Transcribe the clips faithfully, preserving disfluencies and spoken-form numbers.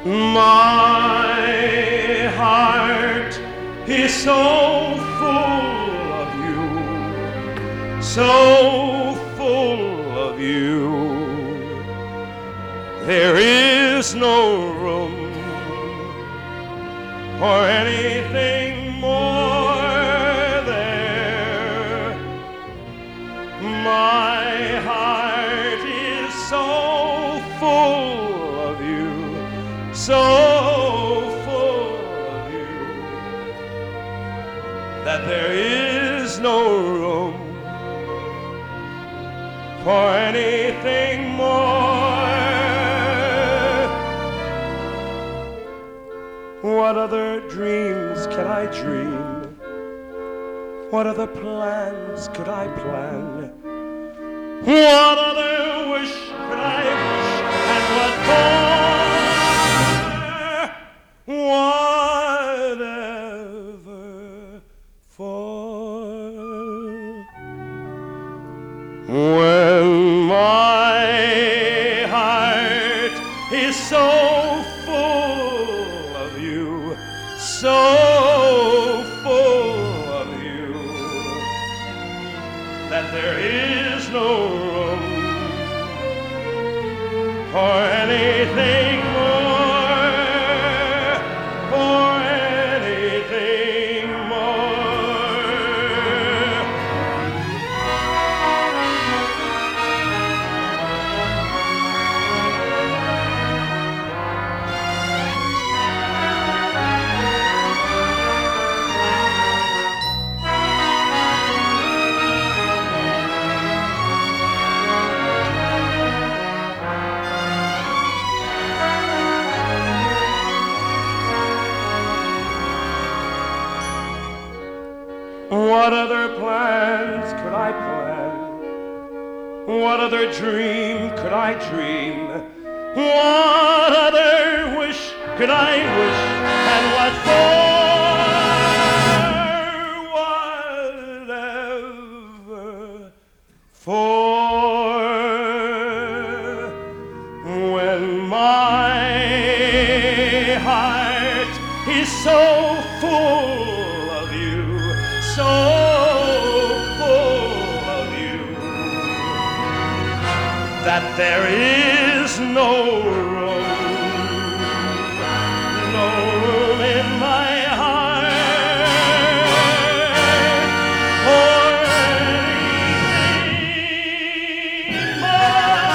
My heart is so full of you, so full of you. There is no room for anything more there. My heart is so full of you, so full of you, that there is no room for anything more. What other dreams can I dream? What other plans could I plan? What other wish could I wish? And what for? Whatever for? When my heart is so full of you, so full of you, that there is no room for anything more, for anything more. What other plans could I plan? What other dream could I dream? What other wish could I wish? And what for? Whatever for? When my heart is so full of you, so full of you, that there is no room, no room in my heart for anything more.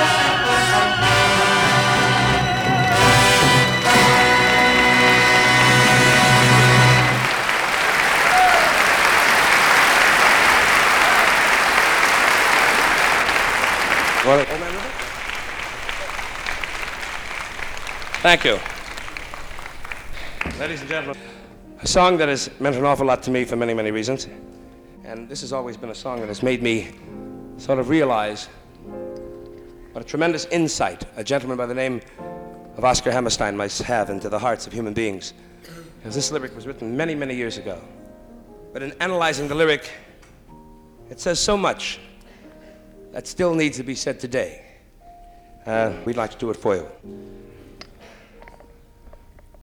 Well, thank you. Ladies and gentlemen, a song that has meant an awful lot to me for many, many reasons. And this has always been a song that has made me sort of realize what a tremendous insight a gentleman by the name of Oscar Hammerstein might have into the hearts of human beings. Because this lyric was written many, many years ago. But in analyzing the lyric, it says so much that still needs to be said today. Uh, we'd like to do it for you.